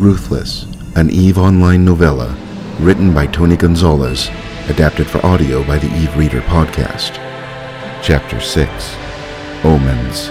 Ruthless, an EVE Online novella, written by Tony Gonzalez, adapted for audio by the EVE Reader podcast. Chapter 6, Omens.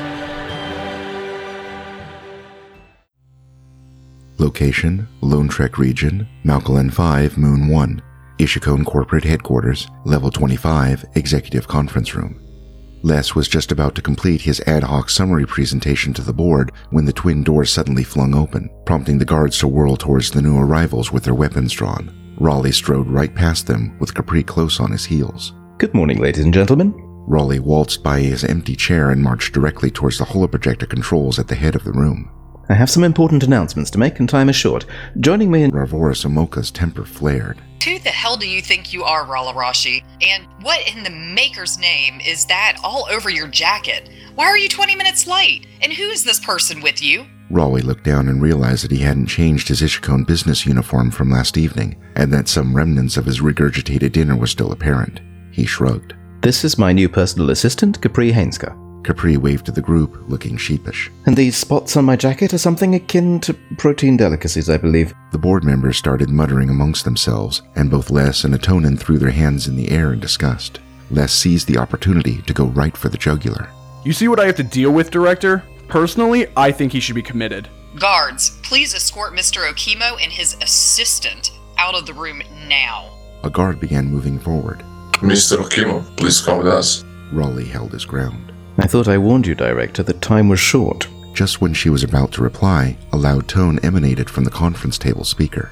Location, Lone Trek Region, Malcolm 5, Moon 1, Ishikone Corporate Headquarters, Level 25, Executive Conference Room. Les was just about to complete his ad hoc summary presentation to the board when the twin doors suddenly flung open, prompting the guards to whirl towards the new arrivals with their weapons drawn. Raleigh strode right past them, with Capri close on his heels. Good morning, ladies and gentlemen. Raleigh waltzed by his empty chair and marched directly towards the holoprojector controls at the head of the room. I have some important announcements to make, and time is short. Joining me in... Ravoris Omoka's temper flared. Who the hell do you think you are, Ralarashi? And what in the maker's name is that all over your jacket? Why are you 20 minutes late? And who is this person with you? Raleigh looked down and realized that he hadn't changed his Ishikone business uniform from last evening, and that some remnants of his regurgitated dinner were still apparent. He shrugged. This is my new personal assistant, Capri Hainska. Capri waved to the group, looking sheepish. And these spots on my jacket are something akin to protein delicacies, I believe. The board members started muttering amongst themselves, and both Les and Atonin threw their hands in the air in disgust. Les seized the opportunity to go right for the jugular. You see what I have to deal with, Director? Personally, I think he should be committed. Guards, please escort Mr. Okimo and his assistant out of the room now. A guard began moving forward. Mr. Okimo, please come with us. Raleigh held his ground. I thought I warned you, Director, that time was short. Just when she was about to reply, a loud tone emanated from the conference table speaker.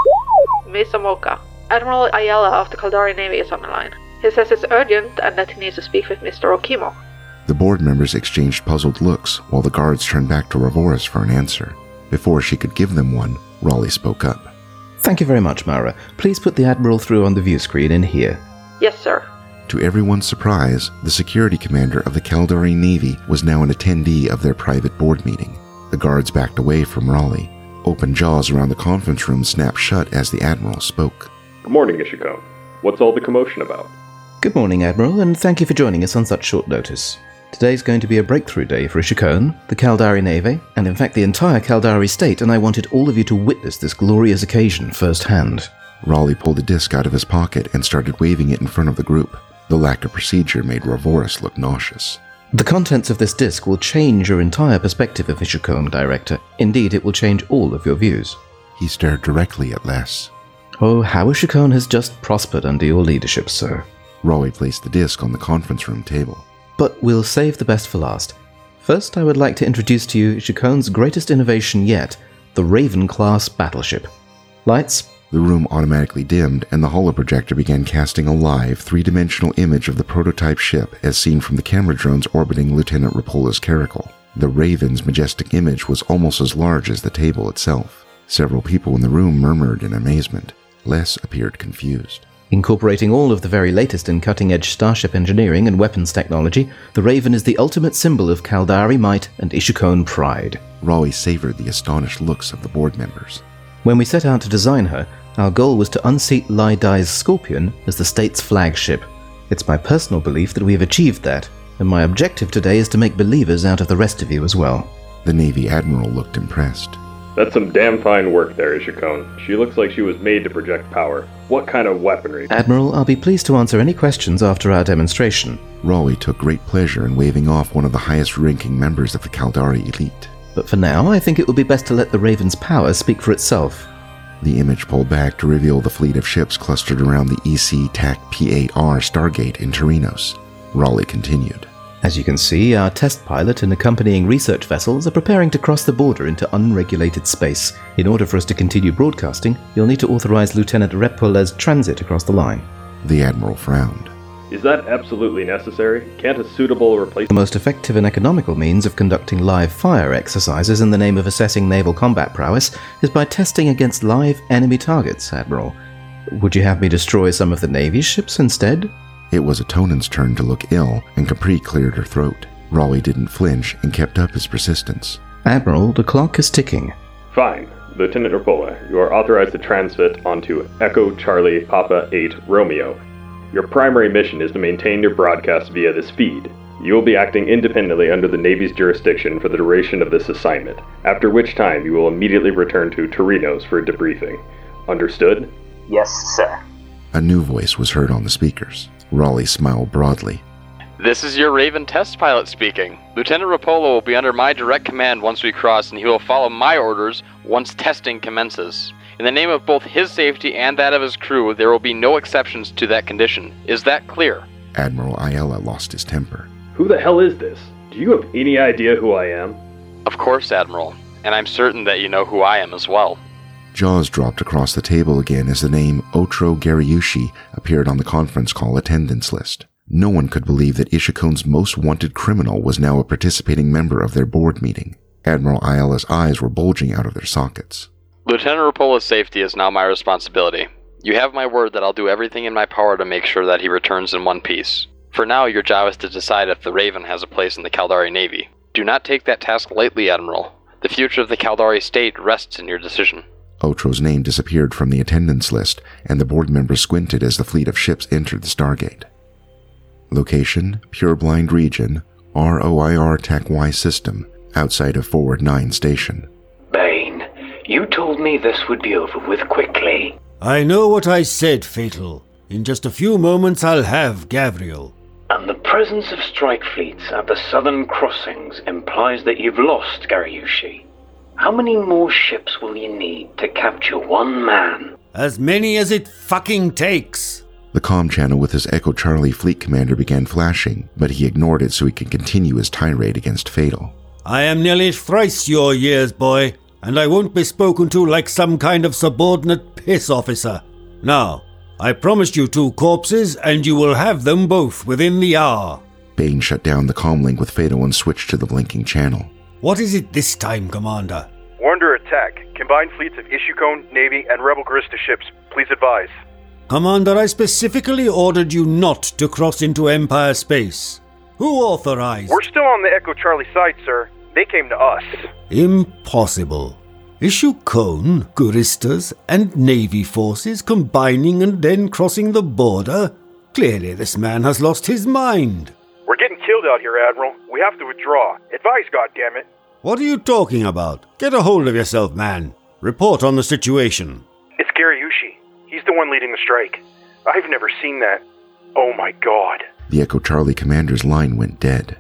Miss Omoka, Admiral Ayala of the Caldari Navy is on the line. He says it's urgent and that he needs to speak with Mr. Okimo. The board members exchanged puzzled looks while the guards turned back to Ravoris for an answer. Before she could give them one, Raleigh spoke up. Thank you very much, Mara. Please put the Admiral through on the view screen in here. Yes, sir. To everyone's surprise, the security commander of the Caldari Navy was now an attendee of their private board meeting. The guards backed away from Raleigh. Open jaws around the conference room snapped shut as the Admiral spoke. Good morning, Ishikone. What's all the commotion about? Good morning, Admiral, and thank you for joining us on such short notice. Today's going to be a breakthrough day for Ishikone, the Caldari Navy, and in fact the entire Caldari state, and I wanted all of you to witness this glorious occasion firsthand. Raleigh pulled a disc out of his pocket and started waving it in front of the group. The lack of procedure made Ravoris look nauseous. The contents of this disc will change your entire perspective of Ishikone, Director. Indeed, it will change all of your views. He stared directly at Les. Oh, how Ishikone has just prospered under your leadership, sir. Raleigh placed the disc on the conference room table. But we'll save the best for last. First, I would like to introduce to you Ishikone's greatest innovation yet, the Raven-class battleship. Lights. The room automatically dimmed, and the holoprojector began casting a live, three-dimensional image of the prototype ship as seen from the camera drones orbiting Lieutenant Rapola's caracal. The Raven's majestic image was almost as large as the table itself. Several people in the room murmured in amazement. Les appeared confused. Incorporating all of the very latest in cutting-edge starship engineering and weapons technology, the Raven is the ultimate symbol of Caldari might and Ishikone pride. Raleigh savored the astonished looks of the board members. When we set out to design her, our goal was to unseat Lai Dai's Scorpion as the state's flagship. It's my personal belief that we have achieved that, and my objective today is to make believers out of the rest of you as well. The Navy Admiral looked impressed. That's some damn fine work there, Ishikone. She looks like she was made to project power. What kind of weaponry? Admiral, I'll be pleased to answer any questions after our demonstration. Raleigh took great pleasure in waving off one of the highest-ranking members of the Caldari elite. But for now, I think it would be best to let the Raven's power speak for itself. The image pulled back to reveal the fleet of ships clustered around the EC TAC P8R Stargate in Torinos. Raleigh continued. As you can see, our test pilot and accompanying research vessels are preparing to cross the border into unregulated space. In order for us to continue broadcasting, you'll need to authorize Lieutenant Rapola's transit across the line. The Admiral frowned. Is that absolutely necessary? Can't a suitable replacement... The most effective and economical means of conducting live fire exercises in the name of assessing naval combat prowess is by testing against live enemy targets, Admiral. Would you have me destroy some of the Navy's ships instead? It was Atonin's turn to look ill, and Capri cleared her throat. Raleigh didn't flinch and kept up his persistence. Admiral, the clock is ticking. Fine. Lieutenant Rapola, you are authorized to transmit onto Echo Charlie Papa 8 Romeo. Your primary mission is to maintain your broadcast via this feed. You will be acting independently under the Navy's jurisdiction for the duration of this assignment, after which time you will immediately return to Torinos for a debriefing. Understood? Yes, sir. A new voice was heard on the speakers. Raleigh smiled broadly. This is your Raven test pilot speaking. Lieutenant Rapolo will be under my direct command once we cross, and he will follow my orders once testing commences. In the name of both his safety and that of his crew, there will be no exceptions to that condition. Is that clear? Admiral Ayala lost his temper. Who the hell is this? Do you have any idea who I am? Of course, Admiral. And I'm certain that you know who I am as well. Jaws dropped across the table again as the name Otro Gariushi appeared on the conference call attendance list. No one could believe that Ishikone's most wanted criminal was now a participating member of their board meeting. Admiral Ayala's eyes were bulging out of their sockets. Lieutenant Rapolo's safety is now my responsibility. You have my word that I'll do everything in my power to make sure that he returns in one piece. For now, your job is to decide if the Raven has a place in the Caldari Navy. Do not take that task lightly, Admiral. The future of the Caldari state rests in your decision. Otro's name disappeared from the attendance list, and the board members squinted as the fleet of ships entered the Stargate. Location, Pureblind Region, ROIR TAC-Y System, outside of Forward 9 Station. Bane, you told me this would be over with quickly. I know what I said, Fatal. In just a few moments I'll have Gavriel. And the presence of strike fleets at the southern crossings implies that you've lost Gariushi. How many more ships will you need to capture one man? As many as it fucking takes. The comm channel with his Echo Charlie fleet commander began flashing, but he ignored it so he could continue his tirade against Fatal. I am nearly thrice your years, boy, and I won't be spoken to like some kind of subordinate piss officer. Now, I promised you 2 corpses, and you will have them both within the hour. Bane shut down the comm link with Fatal and switched to the blinking channel. What is it this time, Commander? We're under attack. Combined fleets of Ishikone, Navy, and Rebel Garista ships. Please advise. Commander, I specifically ordered you not to cross into Empire space. Who authorized? We're still on the Echo Charlie side, sir. They came to us. Impossible. Ishikone, Guristas, and Navy forces combining and then crossing the border? Clearly this man has lost his mind. We're getting killed out here, Admiral. We have to withdraw. Advise, goddammit. What are you talking about? Get a hold of yourself, man. Report on the situation. It's Gariushi. He's the one leading the strike. I've never seen that. Oh my god. The Echo Charlie commander's line went dead.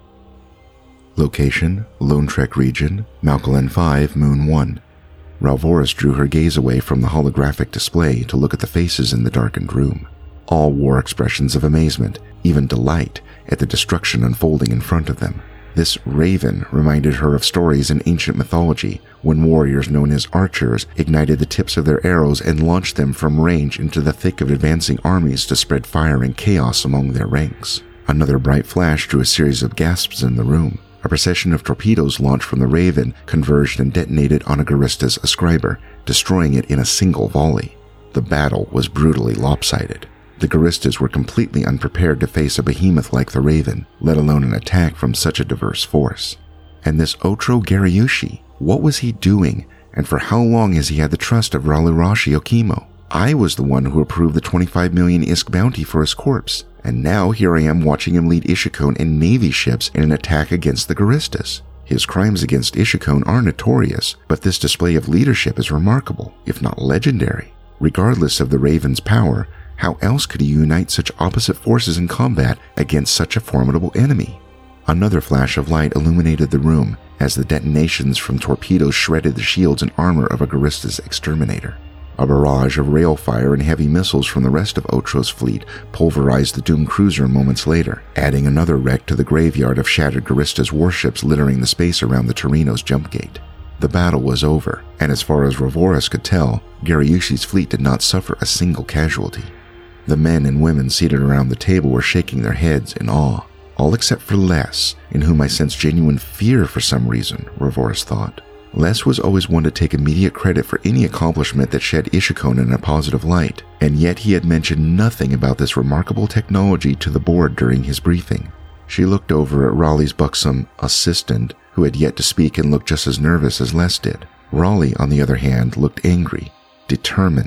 Location, Lone Trek Region, Malcolm 5, Moon 1. Ralvoris drew her gaze away from the holographic display to look at the faces in the darkened room. All wore expressions of amazement, even delight, at the destruction unfolding in front of them. This raven reminded her of stories in ancient mythology, when warriors known as archers ignited the tips of their arrows and launched them from range into the thick of advancing armies to spread fire and chaos among their ranks. Another bright flash drew a series of gasps in the room. A procession of torpedoes launched from the Raven converged and detonated on a Garista's ascriber, destroying it in a single volley. The battle was brutally lopsided. The Garistas were completely unprepared to face a behemoth like the Raven, let alone an attack from such a diverse force. And this Otro Gariushi, what was he doing, and for how long has he had the trust of Ralurashi Okimo? I was the one who approved the 25 million ISK bounty for his corpse, and now here I am watching him lead Ishikone and Navy ships in an attack against the Garistas. His crimes against Ishikone are notorious, but this display of leadership is remarkable, if not legendary. Regardless of the Raven's power, how else could he unite such opposite forces in combat against such a formidable enemy? Another flash of light illuminated the room as the detonations from torpedoes shredded the shields and armor of a Garista's exterminator. A barrage of rail fire and heavy missiles from the rest of Otro's fleet pulverized the doomed cruiser moments later, adding another wreck to the graveyard of shattered Garista's warships littering the space around the Torinos jump gate. The battle was over, and as far as Ralvoris could tell, Gariushi's fleet did not suffer a single casualty. The men and women seated around the table were shaking their heads in awe, all except for Les, in whom I sensed genuine fear for some reason, Ralvoris thought. Les was always one to take immediate credit for any accomplishment that shed Ishikone in a positive light, and yet he had mentioned nothing about this remarkable technology to the board during his briefing. She looked over at Raleigh's buxom assistant, who had yet to speak and looked just as nervous as Les did. Raleigh, on the other hand, looked angry, determined,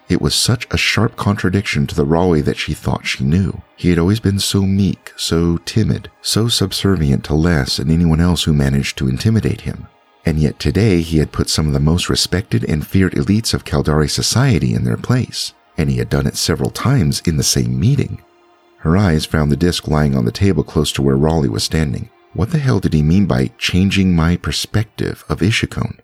It was such a sharp contradiction to the Raleigh that she thought she knew. He had always been so meek, so timid, so subservient to Les and anyone else who managed to intimidate him. And yet today he had put some of the most respected and feared elites of Caldari society in their place, and he had done it several times in the same meeting. Her eyes found the disc lying on the table close to where Raleigh was standing. What the hell did he mean by changing my perspective of Ishikone?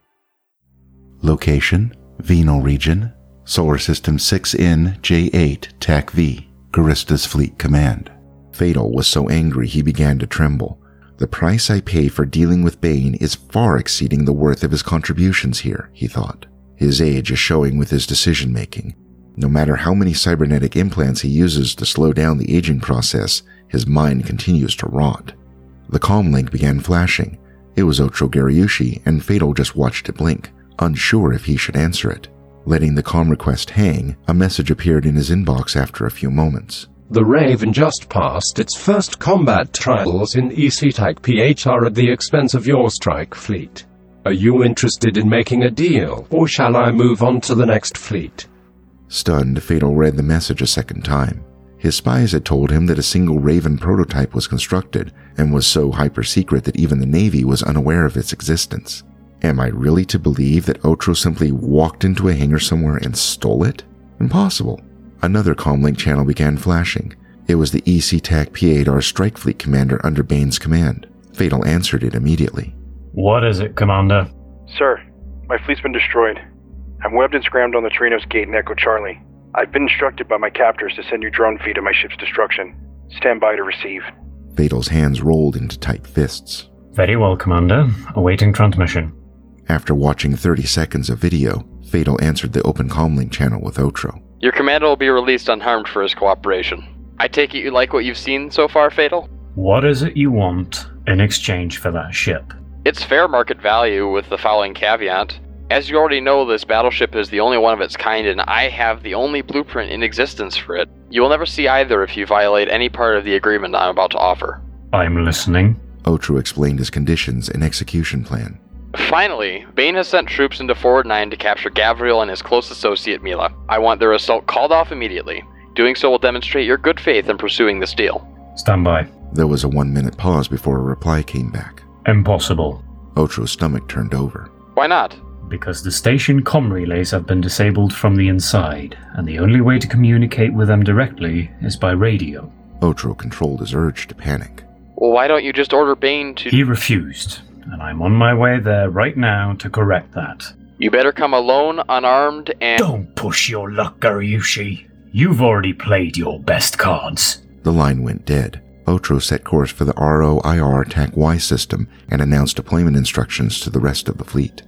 Location, Venal region, Solar System 6N J8 TAC V, Garista's Fleet Command. Fatal was so angry he began to tremble. The price I pay for dealing with Bane is far exceeding the worth of his contributions here, he thought. His age is showing with his decision-making. No matter how many cybernetic implants he uses to slow down the aging process, his mind continues to rot. The comm link began flashing. It was Ocho Gariushi, and Fatal just watched it blink, unsure if he should answer it. Letting the comm request hang, a message appeared in his inbox after a few moments. The Raven just passed its first combat trials in EC-Type PHR at the expense of your strike fleet. Are you interested in making a deal, or shall I move on to the next fleet? Stunned, Fatal read the message a second time. His spies had told him that a single Raven prototype was constructed, and was so hyper-secret that even the Navy was unaware of its existence. Am I really to believe that Ocho simply walked into a hangar somewhere and stole it? Impossible. Another comlink channel began flashing. It was the EC-TAC P-8R Strike Fleet Commander under Bane's command. Fatal answered it immediately. What is it, Commander? Sir, my fleet's been destroyed. I'm webbed and scrammed on the Torinos Gate in Echo Charlie. I've been instructed by my captors to send you drone feed to my ship's destruction. Stand by to receive. Fatal's hands rolled into tight fists. Very well, Commander. Awaiting transmission. After watching 30 seconds of video, Fatal answered the open comlink channel with Ocho. Your commander will be released unharmed for his cooperation. I take it you like what you've seen so far, Fatal? What is it you want in exchange for that ship? It's fair market value with the following caveat. As you already know, this battleship is the only one of its kind, and I have the only blueprint in existence for it. You will never see either if you violate any part of the agreement I'm about to offer. I'm listening. Ocho explained his conditions and execution plan. Finally, Bane has sent troops into Forward 9 to capture Gavriel and his close associate Mila. I want their assault called off immediately. Doing so will demonstrate your good faith in pursuing this deal. Stand by. There was a 1-minute pause before a reply came back. Impossible. Ocho's stomach turned over. Why not? Because the station comm relays have been disabled from the inside, and the only way to communicate with them directly is by radio. Ocho controlled his urge to panic. Well, why don't you just order Bane to... He refused, and I'm on my way there right now to correct that. You better come alone, unarmed, and... Don't push your luck, Gariushi. You've already played your best cards. The line went dead. Ocho set course for the ROIR TAC-Y system and announced deployment instructions to the rest of the fleet.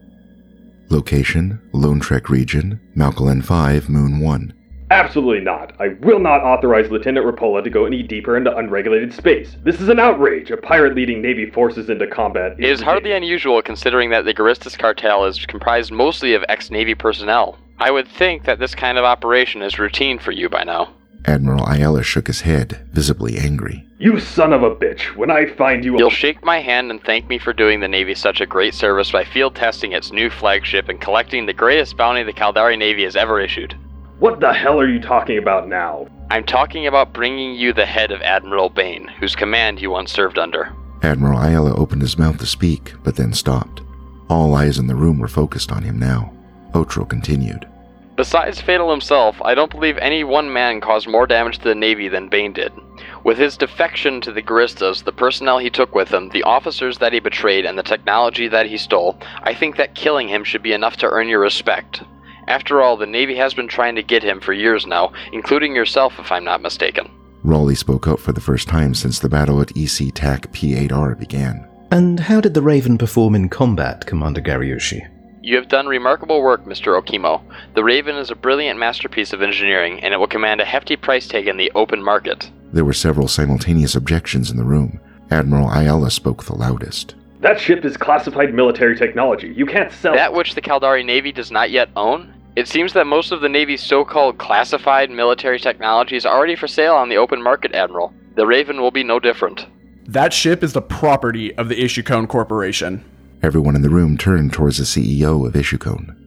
Location, Lone Trek region, Malcolm 5, Moon 1. Absolutely not. I will not authorize Lieutenant Rapola to go any deeper into unregulated space. This is an outrage. A pirate leading Navy forces into combat. It is hardly unusual considering that the Garistas cartel is comprised mostly of ex-Navy personnel. I would think that this kind of operation is routine for you by now. Admiral Ayala shook his head, visibly angry. You son of a bitch. When I find you... You'll shake my hand and thank me for doing the Navy such a great service by field testing its new flagship and collecting the greatest bounty the Caldari Navy has ever issued. What the hell are you talking about now? I'm talking about bringing you the head of Admiral Bane, whose command you once served under. Admiral Ayala opened his mouth to speak, but then stopped. All eyes in the room were focused on him now. Ocho continued. Besides Fatal himself, I don't believe any one man caused more damage to the Navy than Bane did. With his defection to the Garistas, the personnel he took with him, the officers that he betrayed, and the technology that he stole, I think that killing him should be enough to earn your respect. After all, the Navy has been trying to get him for years now, including yourself if I'm not mistaken. Raleigh spoke up for the first time since the battle at EC-TAC P-8R began. And how did the Raven perform in combat, Commander Gariushi? You have done remarkable work, Mr. Okimo. The Raven is a brilliant masterpiece of engineering, and it will command a hefty price tag in the open market. There were several simultaneous objections in the room. Admiral Ayala spoke the loudest. That ship is classified military technology. You can't sell that which the Caldari Navy does not yet own? It seems that most of the Navy's so-called classified military technology is already for sale on the open market, Admiral. The Raven will be no different. That ship is the property of the Ishikone Corporation. Everyone in the room turned towards the CEO of Ishikone.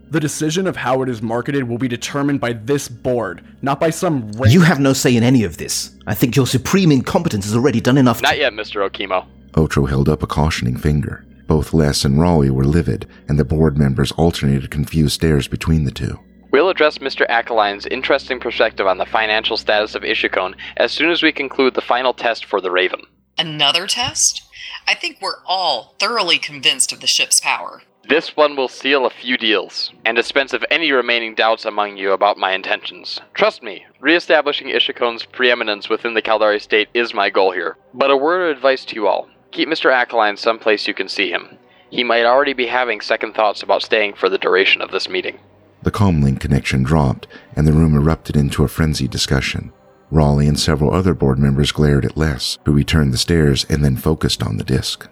The decision of how it is marketed will be determined by this board, not by some random... You have no say in any of this. I think your supreme incompetence has already done enough Not yet, Mr. Okimo. Otro held up a cautioning finger. Both Les and Raleigh were livid, and the board members alternated confused stares between the two. We'll address Mr. Akaline's interesting perspective on the financial status of Ishikone as soon as we conclude the final test for the Raven. Another test? I think we're all thoroughly convinced of the ship's power. This one will seal a few deals, and dispense of any remaining doubts among you about my intentions. Trust me, re-establishing Ishikone's preeminence within the Caldari state is my goal here. But a word of advice to you all. Keep Mr. Akaline someplace you can see him. He might already be having second thoughts about staying for the duration of this meeting. The comlink connection dropped, and the room erupted into a frenzied discussion. Raleigh and several other board members glared at Les, who returned the stares and then focused on the disk.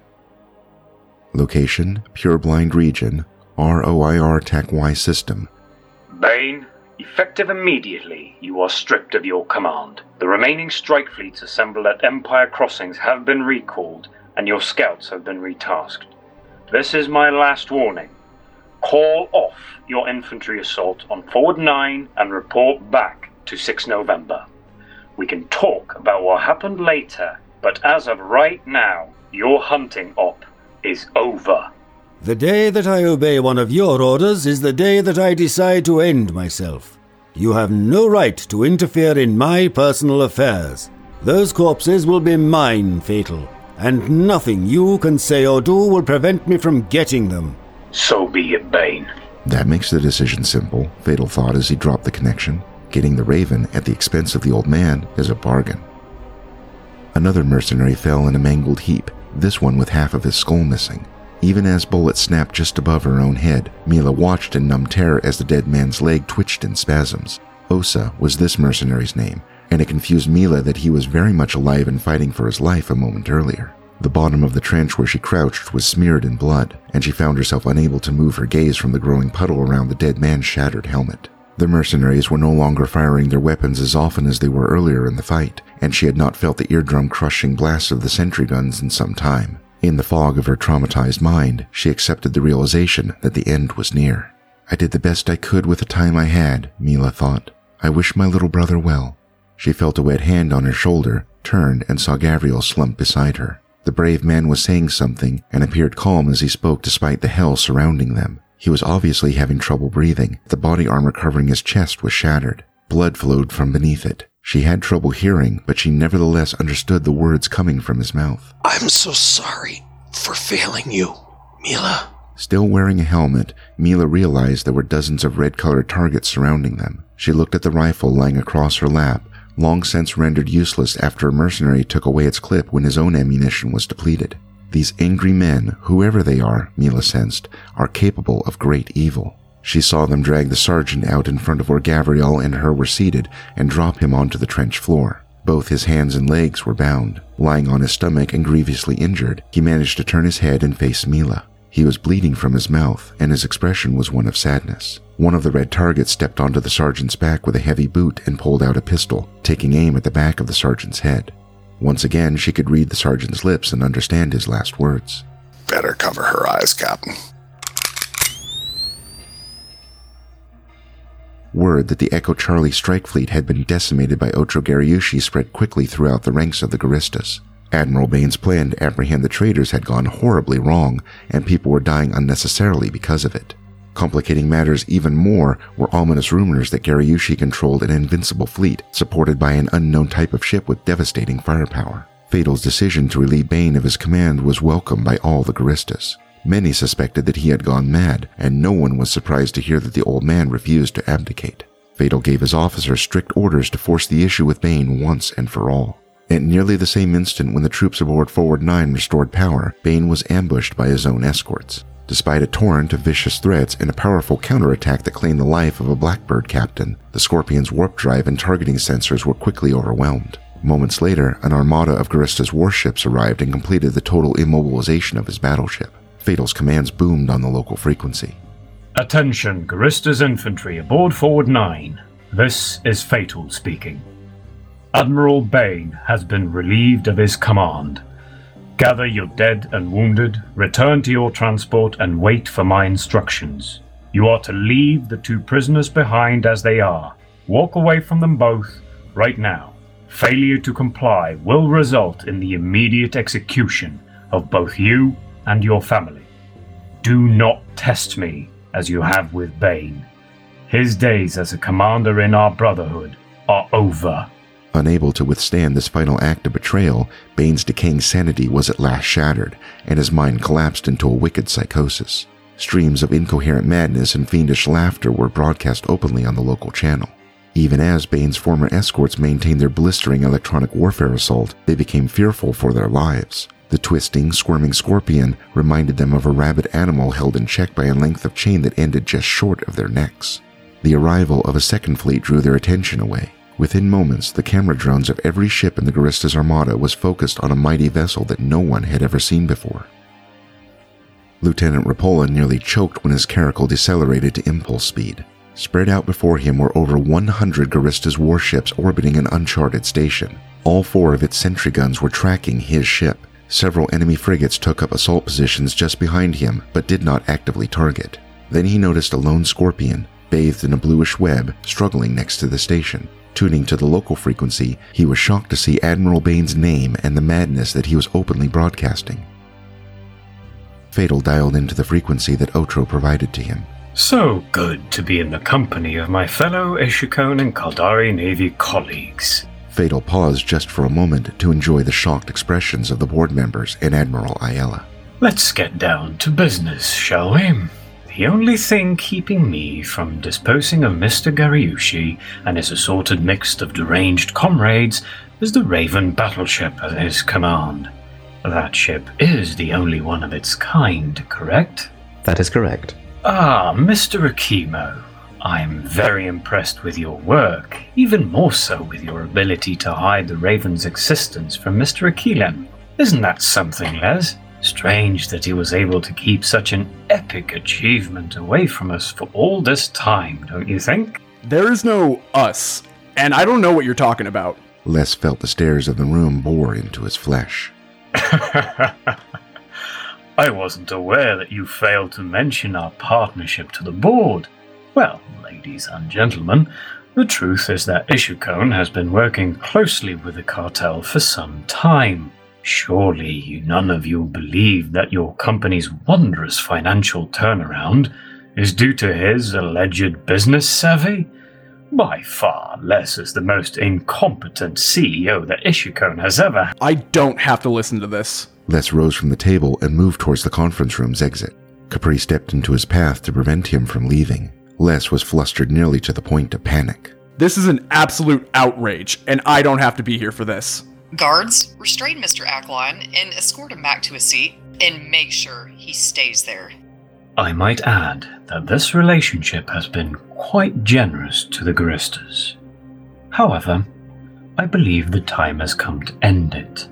Location, Pureblind Region, ROIR TAC-Y system. Bane, effective immediately, you are stripped of your command. The remaining strike fleets assembled at Empire Crossings have been recalled, and your scouts have been retasked. This is my last warning. Call off your infantry assault on Forward 9 and report back to 6 November. We can talk about what happened later, but as of right now, your hunting op is over. The day that I obey one of your orders is the day that I decide to end myself. You have no right to interfere in my personal affairs. Those corpses will be mine, Fatal, and nothing you can say or do will prevent me from getting them. So be it, Bane. That makes the decision simple, Fatal thought as he dropped the connection. Getting the Raven at the expense of the old man is a bargain. Another mercenary fell in a mangled heap, this one with half of his skull missing. Even as bullets snapped just above her own head, Mila watched in numb terror as the dead man's leg twitched in spasms. Osa was this mercenary's name, and it confused Mila that he was very much alive and fighting for his life a moment earlier. The bottom of the trench where she crouched was smeared in blood, and she found herself unable to move her gaze from the growing puddle around the dead man's shattered helmet. The mercenaries were no longer firing their weapons as often as they were earlier in the fight, and she had not felt the eardrum-crushing blast of the sentry guns in some time. In the fog of her traumatized mind, she accepted the realization that the end was near. I did the best I could with the time I had, Mila thought. I wish my little brother well. She felt a wet hand on her shoulder, turned, and saw Gavriel slump beside her. The brave man was saying something and appeared calm as he spoke despite the hell surrounding them. He was obviously having trouble breathing. The body armor covering his chest was shattered. Blood flowed from beneath it. She had trouble hearing, but she nevertheless understood the words coming from his mouth. I'm so sorry for failing you, Mila. Still wearing a helmet, Mila realized there were dozens of red-colored targets surrounding them. She looked at the rifle lying across her lap, long since rendered useless after a mercenary took away its clip when his own ammunition was depleted. These angry men, whoever they are, Mila sensed, are capable of great evil. She saw them drag the sergeant out in front of where Gavriel and her were seated and drop him onto the trench floor. Both his hands and legs were bound. Lying on his stomach and grievously injured, he managed to turn his head and face Mila. He was bleeding from his mouth, and his expression was one of sadness. One of the red targets stepped onto the sergeant's back with a heavy boot and pulled out a pistol, taking aim at the back of the sergeant's head. Once again, she could read the sergeant's lips and understand his last words. Better cover her eyes, Captain. Word that the Echo Charlie strike fleet had been decimated by Otro Gariushi spread quickly throughout the ranks of the Guristas. Admiral Bane's plan to apprehend the traitors had gone horribly wrong, and people were dying unnecessarily because of it. Complicating matters even more were ominous rumors that Gariushi controlled an invincible fleet supported by an unknown type of ship with devastating firepower. Fatal's decision to relieve Bane of his command was welcomed by all the Guristas. Many suspected that he had gone mad, and no one was surprised to hear that the old man refused to abdicate. Fatal gave his officers strict orders to force the issue with Bane once and for all. At nearly the same instant when the troops aboard Forward 9 restored power, Bane was ambushed by his own escorts. Despite a torrent of vicious threats and a powerful counterattack that claimed the life of a Blackbird captain, the Scorpion's warp drive and targeting sensors were quickly overwhelmed. Moments later, an armada of Garista's warships arrived and completed the total immobilization of his battleship. Fatal's commands boomed on the local frequency. Attention, Garista's infantry aboard Forward 9. This is Fatal speaking. Admiral Bane has been relieved of his command. Gather your dead and wounded, return to your transport, and wait for my instructions. You are to leave the 2 prisoners behind as they are. Walk away from them both right now. Failure to comply will result in the immediate execution of both you and your family. Do not test me as you have with Bane. His days as a commander in our brotherhood are over. Unable to withstand this final act of betrayal, Bane's decaying sanity was at last shattered, and his mind collapsed into a wicked psychosis. Streams of incoherent madness and fiendish laughter were broadcast openly on the local channel. Even as Bane's former escorts maintained their blistering electronic warfare assault, they became fearful for their lives. The twisting, squirming scorpion reminded them of a rabid animal held in check by a length of chain that ended just short of their necks. The arrival of a second fleet drew their attention away. Within moments, the camera drones of every ship in the Guristas Armada was focused on a mighty vessel that no one had ever seen before. Lieutenant Rapola nearly choked when his caracal decelerated to impulse speed. Spread out before him were over 100 Guristas warships orbiting an uncharted station. All 4 of its sentry guns were tracking his ship. Several enemy frigates took up assault positions just behind him, but did not actively target. Then he noticed a lone scorpion, bathed in a bluish web, struggling next to the station. Tuning to the local frequency, he was shocked to see Admiral Bane's name and the madness that he was openly broadcasting. Fatal dialed into the frequency that Otro provided to him. So good to be in the company of my fellow Ishikone and Caldari Navy colleagues. Fatal paused just for a moment to enjoy the shocked expressions of the board members and Admiral Ayala. Let's get down to business, shall we? The only thing keeping me from disposing of Mr. Gariushi and his assorted mix of deranged comrades is the Raven battleship at his command. That ship is the only one of its kind, correct? That is correct. Ah, Mr. Akimo, I am very impressed with your work, even more so with your ability to hide the Raven's existence from Mr. Akilem. Isn't that something, Les? Strange that he was able to keep such an epic achievement away from us for all this time, don't you think? There is no us, and I don't know what you're talking about. Les felt the stares of the room bore into his flesh. I wasn't aware that you failed to mention our partnership to the board. Well, ladies and gentlemen, the truth is that Ishikone has been working closely with the cartel for some time. Surely none of you believe that your company's wondrous financial turnaround is due to his alleged business savvy? By far, Les is the most incompetent CEO that Ishikone has ever had. I don't have to listen to this. Les rose from the table and moved towards the conference room's exit. Capri stepped into his path to prevent him from leaving. Les was flustered nearly to the point of panic. This is an absolute outrage, and I don't have to be here for this. Guards, restrain Mr. Aklon and escort him back to his seat, and make sure he stays there. I might add that this relationship has been quite generous to the Guristas. However, I believe the time has come to end it.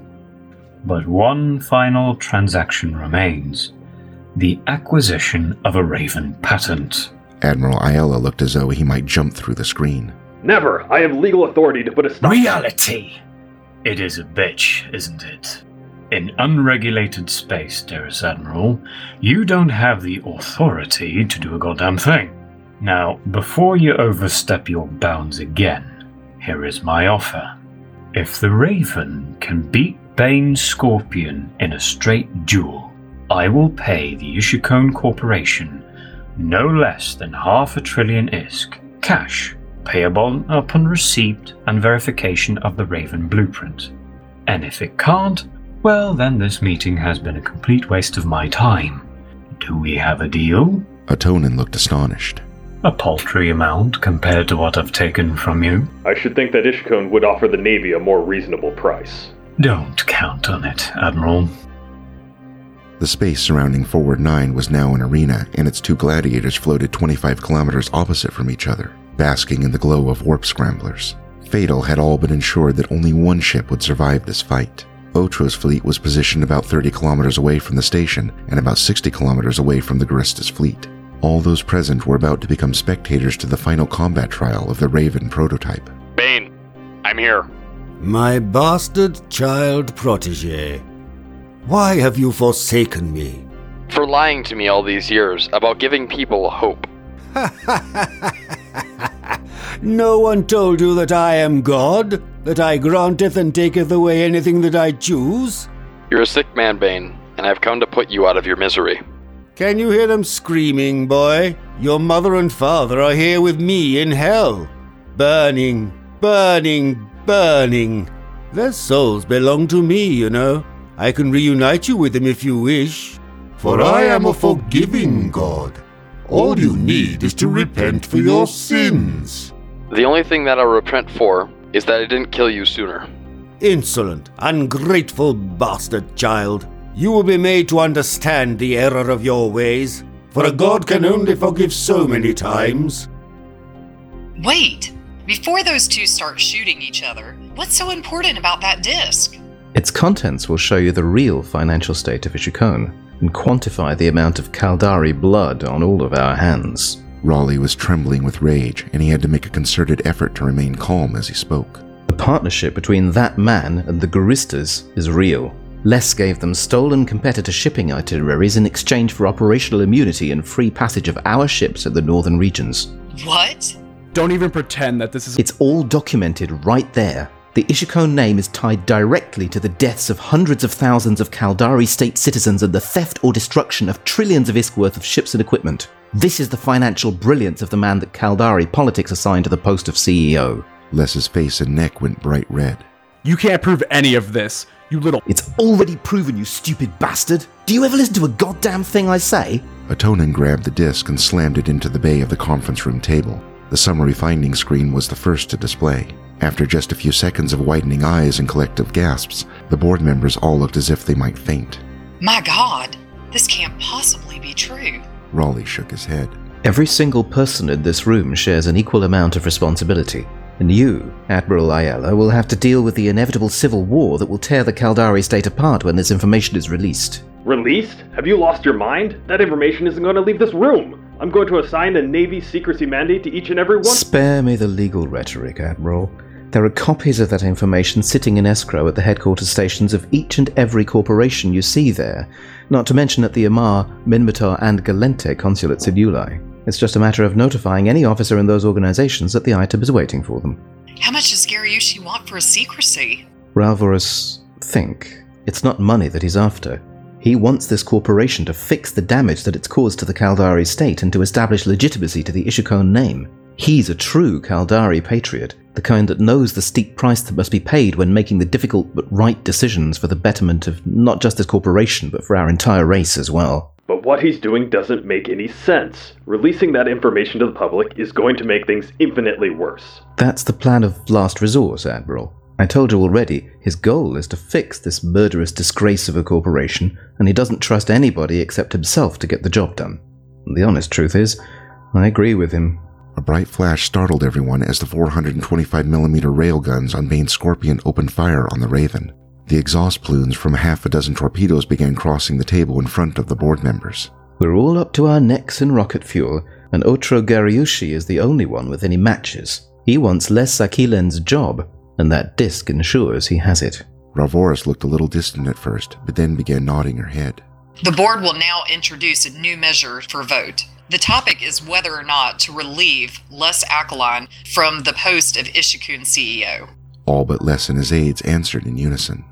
But one final transaction remains: the acquisition of a Raven patent. Admiral Ayala looked as though he might jump through the screen. Never! I have legal authority to put a stop. Reality! It is a bitch, isn't it? In unregulated space, dearest Admiral, you don't have the authority to do a goddamn thing. Now, before you overstep your bounds again, here is my offer. If the Raven can beat Bane's Scorpion in a straight duel, I will pay the Ishikone Corporation no less than 500 billion ISK, cash, payable upon receipt and verification of the Raven blueprint. And if it can't, well, then this meeting has been a complete waste of my time. Do we have a deal? Atonin looked astonished. A paltry amount compared to what I've taken from you. I should think that Ishikone would offer the Navy a more reasonable price. Don't count on it, Admiral. The space surrounding Forward 9 was now an arena, and its 2 gladiators floated 25 kilometers opposite from each other, basking in the glow of warp scramblers. Fatal had all but ensured that only one ship would survive this fight. Otro's fleet was positioned about 30 kilometers away from the station and about 60 kilometers away from the Guristas fleet. All those present were about to become spectators to the final combat trial of the Raven prototype. Bane, I'm here. My bastard child protege. Why have you forsaken me? For lying to me all these years about giving people hope. No one told you that I am God, that I granteth and taketh away anything that I choose? You're a sick man, Bane, and I've come to put you out of your misery. Can you hear them screaming, boy? Your mother and father are here with me in hell. Burning, burning, burning. Their souls belong to me, you know. I can reunite you with them if you wish. For I am a forgiving God. All you need is to repent for your sins. The only thing that I'll repent for is that I didn't kill you sooner. Insolent, ungrateful bastard child. You will be made to understand the error of your ways, for a god can only forgive so many times. Wait! Before those two start shooting each other, what's so important about that disc? Its contents will show you the real financial state of Ishikone and quantify the amount of Caldari blood on all of our hands. Raleigh was trembling with rage, and he had to make a concerted effort to remain calm as he spoke. The partnership between that man and the Guristas is real. Les gave them stolen competitor shipping itineraries in exchange for operational immunity and free passage of our ships at the northern regions. What? Don't even pretend that this is... It's all documented right there. The Ishikone name is tied directly to the deaths of hundreds of thousands of Caldari state citizens and the theft or destruction of trillions of ISK worth of ships and equipment. This is the financial brilliance of the man that Caldari politics assigned to the post of CEO. Les's face and neck went bright red. You can't prove any of this, you little... It's already proven, you stupid bastard! Do you ever listen to a goddamn thing I say? Atonin grabbed the disc and slammed it into the bay of the conference room table. The summary findings screen was the first to display. After just a few seconds of widening eyes and collective gasps, the board members all looked as if they might faint. My God, this can't possibly be true. Raleigh shook his head. Every single person in this room shares an equal amount of responsibility. And you, Admiral Ayala, will have to deal with the inevitable civil war that will tear the Caldari state apart when this information is released. Released? Have you lost your mind? That information isn't going to leave this room. I'm going to assign a Navy secrecy mandate to each and every one. Spare me the legal rhetoric, Admiral. There are copies of that information sitting in escrow at the headquarters stations of each and every corporation you see there, not to mention at the Amar, Minmatar, and Galente consulates in Ulai. It's just a matter of notifying any officer in those organizations that the item is waiting for them. How much does Garyushi want for his secrecy? Ralvorus, think. It's not money that he's after. He wants this corporation to fix the damage that it's caused to the Caldari state and to establish legitimacy to the Ishikone name. He's a true Caldari patriot, the kind that knows the steep price that must be paid when making the difficult but right decisions for the betterment of not just this corporation, but for our entire race as well. But what he's doing doesn't make any sense. Releasing that information to the public is going to make things infinitely worse. That's the plan of last resort, Admiral. I told you already, his goal is to fix this murderous disgrace of a corporation, and he doesn't trust anybody except himself to get the job done. And the honest truth is, I agree with him. A bright flash startled everyone as the 425mm railguns on Bane's Scorpion opened fire on the Raven. The exhaust plumes from half a dozen torpedoes began crossing the table in front of the board members. We're all up to our necks in rocket fuel, and Otro Garyushi is the only one with any matches. He wants Les Sakilen's job, and that disc ensures he has it. Ralvorus looked a little distant at first, but then began nodding her head. The board will now introduce a new measure for vote. The topic is whether or not to relieve Les Akalon from the post of Ishikone CEO. All but Les and his aides answered in unison.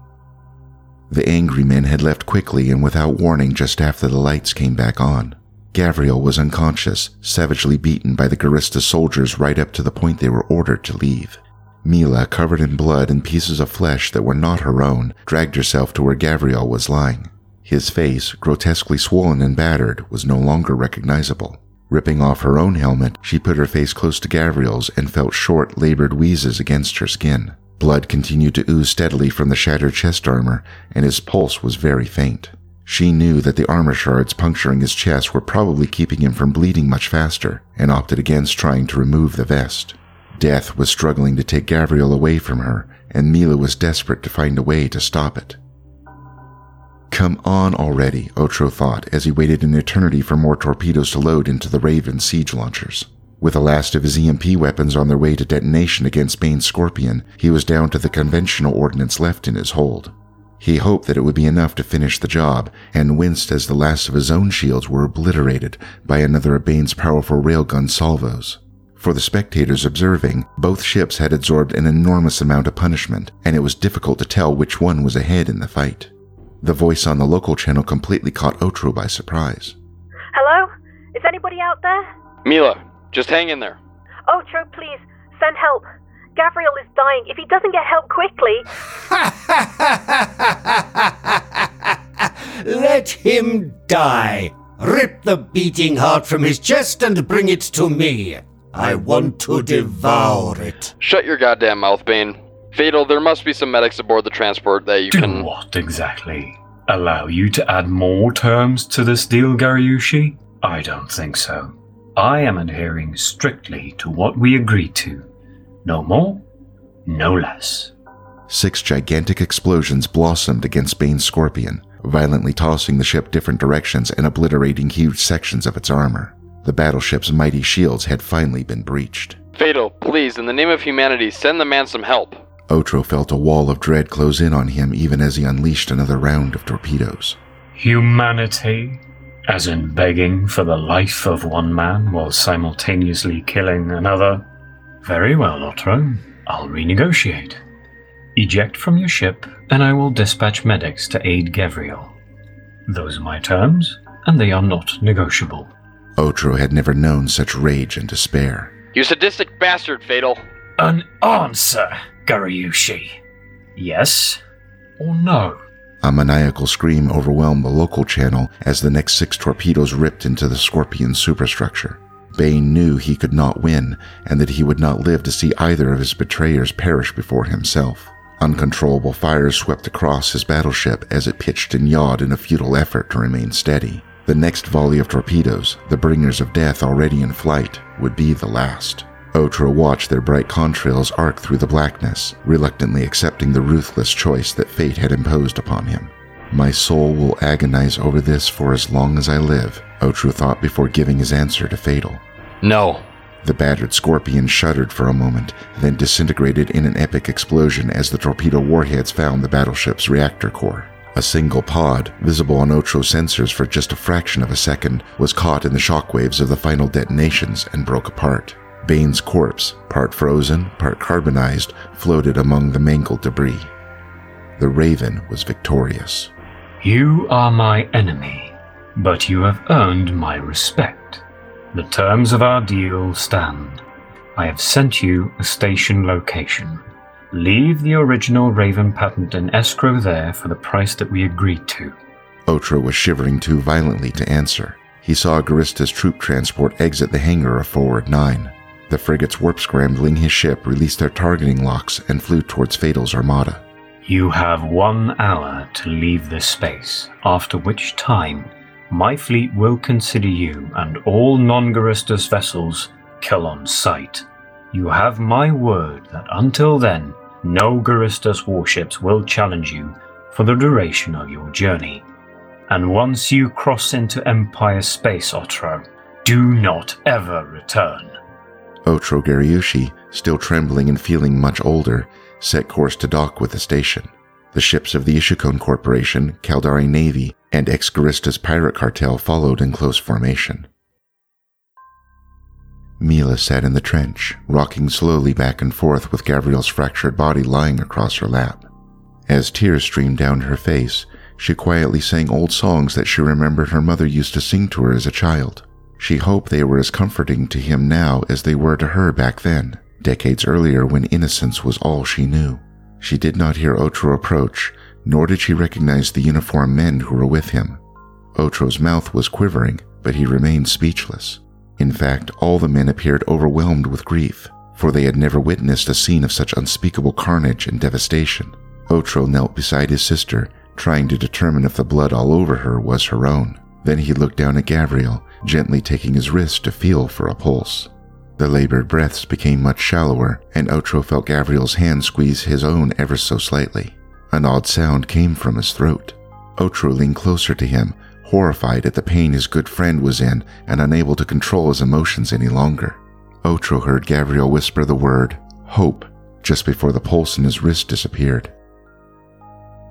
The angry men had left quickly and without warning just after the lights came back on. Gavriel was unconscious, savagely beaten by the Garista soldiers right up to the point they were ordered to leave. Mila, covered in blood and pieces of flesh that were not her own, dragged herself to where Gavriel was lying. His face, grotesquely swollen and battered, was no longer recognizable. Ripping off her own helmet, she put her face close to Gavriel's and felt short, labored wheezes against her skin. Blood continued to ooze steadily from the shattered chest armor, and his pulse was very faint. She knew that the armor shards puncturing his chest were probably keeping him from bleeding much faster, and opted against trying to remove the vest. Death was struggling to take Gavriel away from her, and Mila was desperate to find a way to stop it. Come on already, Otro thought as he waited an eternity for more torpedoes to load into the Raven siege launchers. With the last of his EMP weapons on their way to detonation against Bane's Scorpion, he was down to the conventional ordnance left in his hold. He hoped that it would be enough to finish the job, and winced as the last of his own shields were obliterated by another of Bane's powerful railgun salvos. For the spectators observing, both ships had absorbed an enormous amount of punishment, and it was difficult to tell which one was ahead in the fight. The voice on the local channel completely caught Otro by surprise. Hello? Is anybody out there? Mila, just hang in there. Otro, please, send help. Gavriel is dying. If he doesn't get help quickly... Let him die. Rip the beating heart from his chest and bring it to me. I want to devour it. Shut your goddamn mouth, Bane. Fatal, there must be some medics aboard the transport that you can... Do what exactly? Allow you to add more terms to this deal, Gariushi? I don't think so. I am adhering strictly to what we agreed to. No more, no less. 6 gigantic explosions blossomed against Bane's Scorpion, violently tossing the ship different directions and obliterating huge sections of its armor. The battleship's mighty shields had finally been breached. Fatal, please, in the name of humanity, send the man some help. Otro felt a wall of dread close in on him even as he unleashed another round of torpedoes. Humanity? As in begging for the life of one man while simultaneously killing another? Very well, Otro. I'll renegotiate. Eject from your ship, and I will dispatch medics to aid Gavriel. Those are my terms, and they are not negotiable. Otro had never known such rage and despair. You sadistic bastard, Fatal. An answer, Gariushi. Yes or no? A maniacal scream overwhelmed the local channel as the next 6 torpedoes ripped into the Scorpion's superstructure. Bane knew he could not win, and that he would not live to see either of his betrayers perish before himself. Uncontrollable fires swept across his battleship as it pitched and yawed in a futile effort to remain steady. The next volley of torpedoes, the bringers of death already in flight, would be the last. Otro watched their bright contrails arc through the blackness, reluctantly accepting the ruthless choice that fate had imposed upon him. My soul will agonize over this for as long as I live, Otro thought before giving his answer to Fatal. No. The battered Scorpion shuddered for a moment, then disintegrated in an epic explosion as the torpedo warheads found the battleship's reactor core. A single pod, visible on Otro's sensors for just a fraction of a second, was caught in the shockwaves of the final detonations and broke apart. Bane's corpse, part frozen, part carbonized, floated among the mangled debris. The Raven was victorious. You are my enemy, but you have earned my respect. The terms of our deal stand. I have sent you a station location. Leave the original Raven patent in escrow there for the price that we agreed to. Otro was shivering too violently to answer. He saw Garista's troop transport exit the hangar of Forward 9. The frigates warp scrambling his ship released their targeting locks and flew towards Fatal's armada. You have 1 hour to leave this space, after which time my fleet will consider you and all non-Garistas vessels kill on sight. You have my word that until then, no Garistas warships will challenge you for the duration of your journey. And once you cross into Empire space, Otro, do not ever return. Otro Gariushi, still trembling and feeling much older, set course to dock with the station. The ships of the Ishikone Corporation, Caldari Navy, and ex-Garista's pirate cartel followed in close formation. Mila sat in the trench, rocking slowly back and forth with Gavriel's fractured body lying across her lap. As tears streamed down her face, she quietly sang old songs that she remembered her mother used to sing to her as a child. She hoped they were as comforting to him now as they were to her back then, decades earlier when innocence was all she knew. She did not hear Otro approach, nor did she recognize the uniformed men who were with him. Otro's mouth was quivering, but he remained speechless. In fact, all the men appeared overwhelmed with grief, for they had never witnessed a scene of such unspeakable carnage and devastation. Otro knelt beside his sister, trying to determine if the blood all over her was her own. Then he looked down at Gavriel, gently taking his wrist to feel for a pulse. The labored breaths became much shallower, and Otro felt Gavriel's hand squeeze his own ever so slightly. An odd sound came from his throat. Otro leaned closer to him, horrified at the pain his good friend was in and unable to control his emotions any longer. Otro heard Gavriel whisper the word, "Hope," just before the pulse in his wrist disappeared.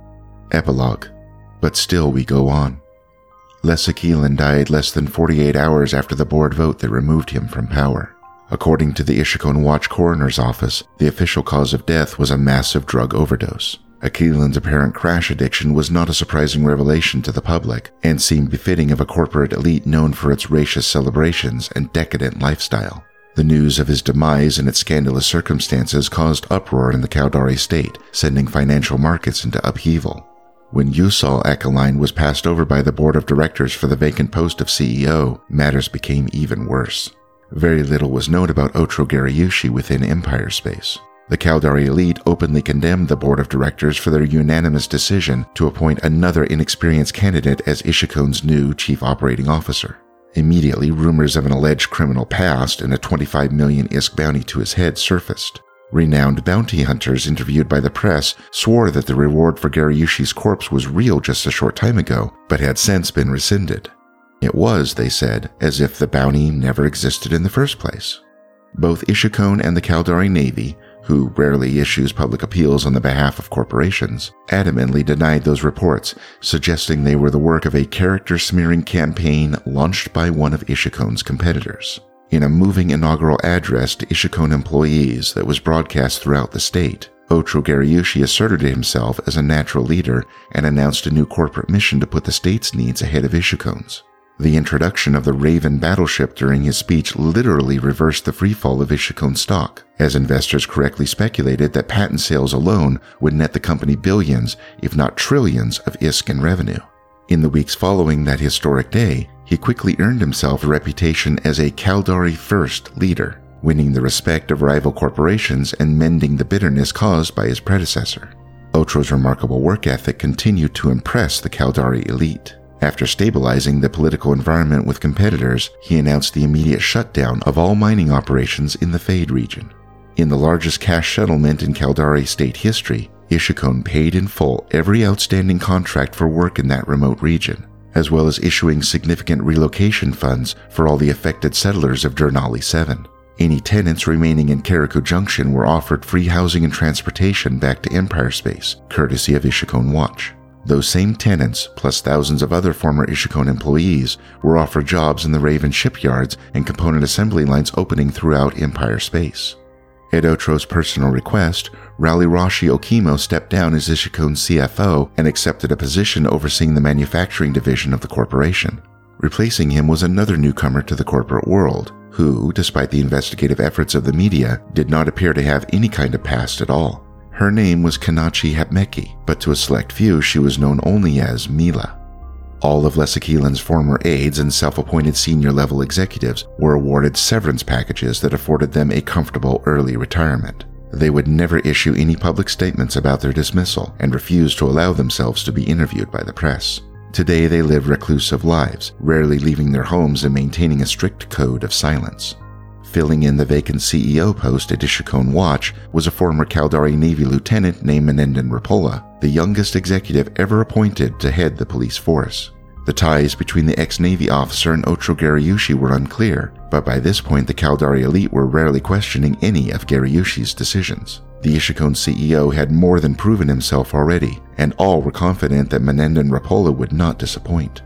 Epilogue. But still we go on. Les Aquilin died less than 48 hours after the board vote that removed him from power. According to the Ishikone Watch Coroner's Office, the official cause of death was a massive drug overdose. Aquilin's apparent crash addiction was not a surprising revelation to the public, and seemed befitting of a corporate elite known for its raucous celebrations and decadent lifestyle. The news of his demise and its scandalous circumstances caused uproar in the Caldari state, sending financial markets into upheaval. When Yusal Aquilin was passed over by the board of directors for the vacant post of CEO, matters became even worse. Very little was known about Otro Gariushi within Empire Space. The Caldari elite openly condemned the board of directors for their unanimous decision to appoint another inexperienced candidate as Ishikone's new chief operating officer. Immediately, rumors of an alleged criminal past and a 25 million ISK bounty to his head surfaced. Renowned bounty hunters interviewed by the press swore that the reward for Gariushi's corpse was real just a short time ago, but had since been rescinded. It was, they said, as if the bounty never existed in the first place. Both Ishikone and the Caldari Navy, who rarely issues public appeals on the behalf of corporations, adamantly denied those reports, suggesting they were the work of a character-smearing campaign launched by one of Ishikone's competitors. In a moving inaugural address to Ishikone employees that was broadcast throughout the state, Otro Gariushi asserted himself as a natural leader and announced a new corporate mission to put the state's needs ahead of Ishikone's. The introduction of the Raven battleship during his speech literally reversed the freefall of Ishikone stock, as investors correctly speculated that patent sales alone would net the company billions, if not trillions, of ISK in revenue. In the weeks following that historic day, he quickly earned himself a reputation as a Caldari First leader, winning the respect of rival corporations and mending the bitterness caused by his predecessor. Otro's remarkable work ethic continued to impress the Caldari elite. After stabilizing the political environment with competitors, he announced the immediate shutdown of all mining operations in the Fade region. In the largest cash settlement in Caldari state history, Ishikone paid in full every outstanding contract for work in that remote region, as well as issuing significant relocation funds for all the affected settlers of Durnali 7. Any tenants remaining in Kariku Junction were offered free housing and transportation back to Empire Space, courtesy of Ishikone Watch. Those same tenants, plus thousands of other former Ishikone employees, were offered jobs in the Raven shipyards and component assembly lines opening throughout Empire Space. At Otro's personal request, Raleigh-Roshi Okimo stepped down as Ishikone's CFO and accepted a position overseeing the manufacturing division of the corporation. Replacing him was another newcomer to the corporate world, who, despite the investigative efforts of the media, did not appear to have any kind of past at all. Her name was Kanachi Hepmeki, but to a select few she was known only as Mila. All of Les Aquilin's former aides and self-appointed senior-level executives were awarded severance packages that afforded them a comfortable early retirement. They would never issue any public statements about their dismissal and refused to allow themselves to be interviewed by the press. Today they live reclusive lives, rarely leaving their homes and maintaining a strict code of silence. Filling in the vacant CEO post at Ishikone Watch was a former Caldari Navy lieutenant named Menendon Rapola, the youngest executive ever appointed to head the police force. The ties between the ex-Navy officer and Otro Gariushi were unclear, but by this point the Caldari elite were rarely questioning any of Gariushi's decisions. The Ishikone CEO had more than proven himself already, and all were confident that Menendon Rapola would not disappoint.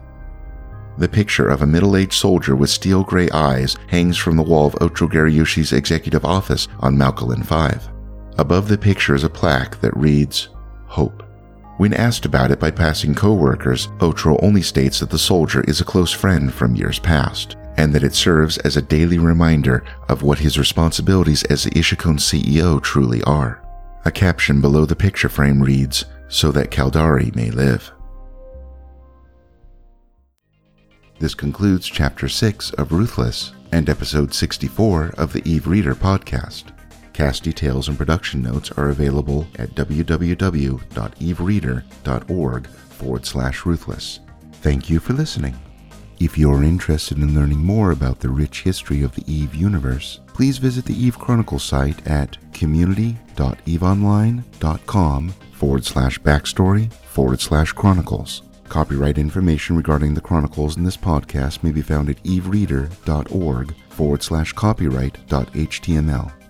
The picture of a middle-aged soldier with steel-gray eyes hangs from the wall of Otro Gariushi's executive office on Malcolin 5. Above the picture is a plaque that reads, Hope. When asked about it by passing co-workers, Otro only states that the soldier is a close friend from years past, and that it serves as a daily reminder of what his responsibilities as the Ishikone CEO truly are. A caption below the picture frame reads, So that Caldari may live. This concludes Chapter 6 of Ruthless and Episode 64 of the Eve Reader podcast. Cast details and production notes are available at www.evereader.org/ruthless. Thank you for listening. If you're interested in learning more about the rich history of the Eve universe, please visit the Eve Chronicles site at community.eveonline.com/backstory/chronicles. Copyright information regarding the Chronicles in this podcast may be found at evereader.org/copyright.html.